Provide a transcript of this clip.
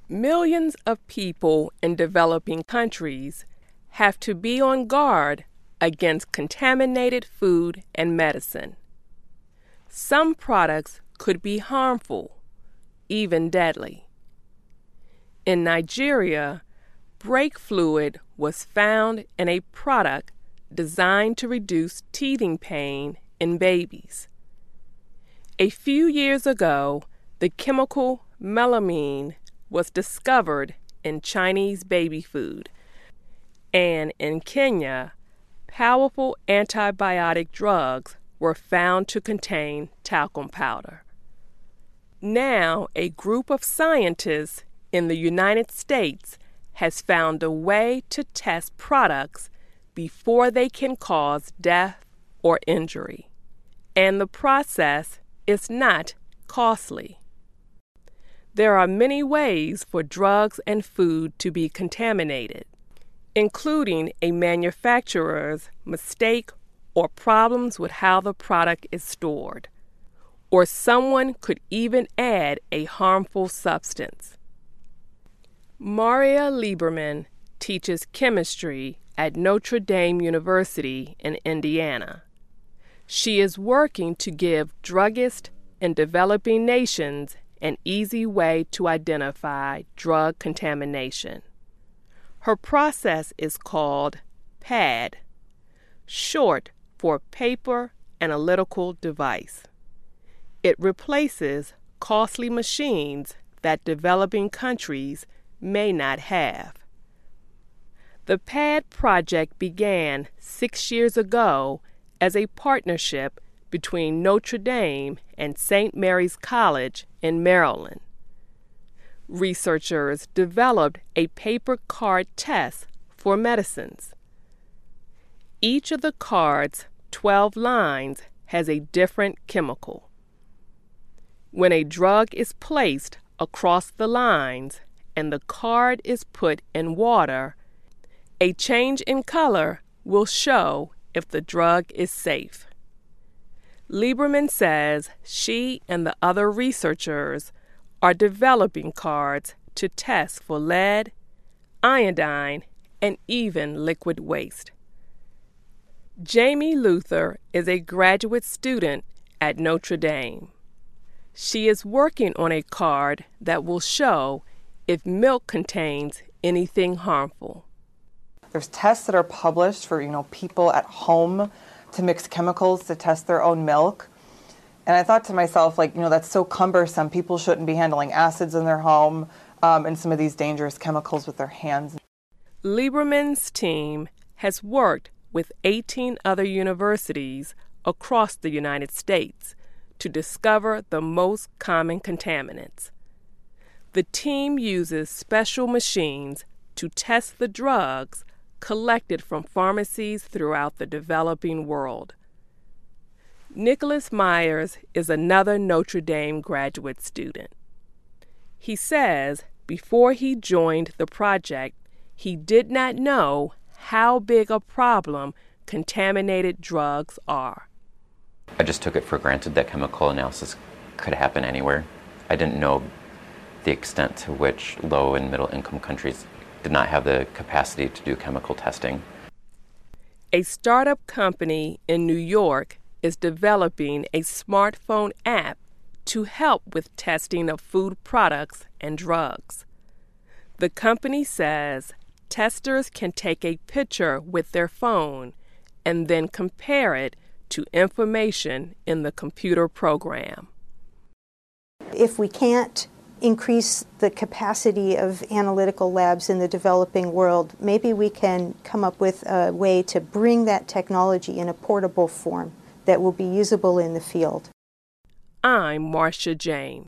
Millions of people in developing countries have to be on guard against contaminated food and medicine. Some products could be harmful, even deadly. In Nigeria, brake fluid was found in a product designed to reduce teething pain in babies. A few years ago, the chemical melamine was discovered in Chinese baby food, and in Kenya, powerful antibiotic drugs were found to contain talcum powder. Now, a group of scientists in the United States has found a way to test products before they can cause death or injury, and the process is not costly. There are many ways for drugs and food to be contaminated, including a manufacturer's mistake or problems with how the product is stored, or someone could even add a harmful substance. Maria Lieberman teaches chemistry at Notre Dame University in Indiana. She is working to give druggists in developing nations an easy way to identify drug contamination. Her process is called PAD, short for Paper Analytical Device. It replaces costly machines that developing countries may not have. The PAD project began 6 years ago as a partnership between Notre Dame and St. Mary's College in Maryland. Researchers developed a paper card test for medicines. Each of the card's 12 lines has a different chemical. When a drug is placed across the lines and the card is put in water, a change in color will show if the drug is safe. Lieberman says she and the other researchers are developing cards to test for lead, iodine, and even liquid waste. Jamie Luther is a graduate student at Notre Dame. She is working on a card that will show if milk contains anything harmful. There's tests that are published for, people at home to mix chemicals to test their own milk. And I thought to myself, that's so cumbersome. People shouldn't be handling acids in their home and some of these dangerous chemicals with their hands. Lieberman's team has worked with 18 other universities across the United States to discover the most common contaminants. The team uses special machines to test the drugs collected from pharmacies throughout the developing world. Nicholas Myers is another Notre Dame graduate student. He says before he joined the project, he did not know how big a problem contaminated drugs are. I just took it for granted that chemical analysis could happen anywhere. I didn't know the extent to which low and middle income countries did not have the capacity to do chemical testing. A startup company in New York is developing a smartphone app to help with testing of food products and drugs. The company says testers can take a picture with their phone and then compare it to information in the computer program. If we can't increase the capacity of analytical labs in the developing world, maybe we can come up with a way to bring that technology in a portable form that will be usable in the field. I'm Marcia James.